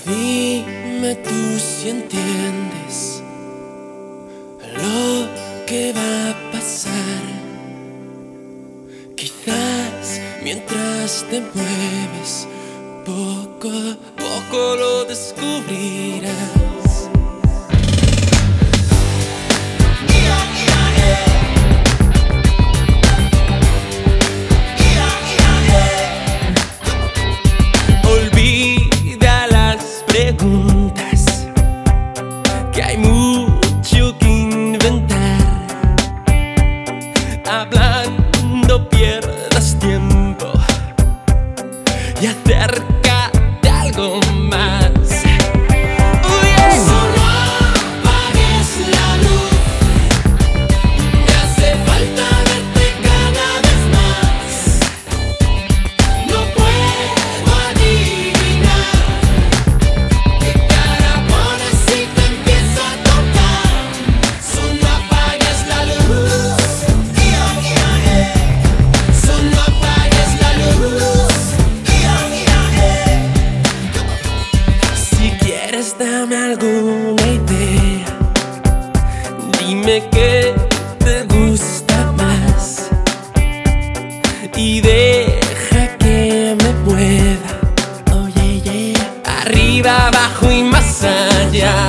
Dime tú si entiendes lo que va a pasar. Quizás mientras te mueves, poco a poco lo descubrirás. Olvida las preguntas, que hay mucho que inventar. Hablando pierdas tiempo y acércate a algo más. Solo apagues la luz. Me hace falta verte cada vez más. No puedo adivinar qué cara pones si te empiezo a tocar. Solo apagues la luz. Solo apagues la luz. Si quieres dame alguna idea, dime qué te gusta más y deja que me mueva, oh yeah, yeah, arriba, abajo y más allá.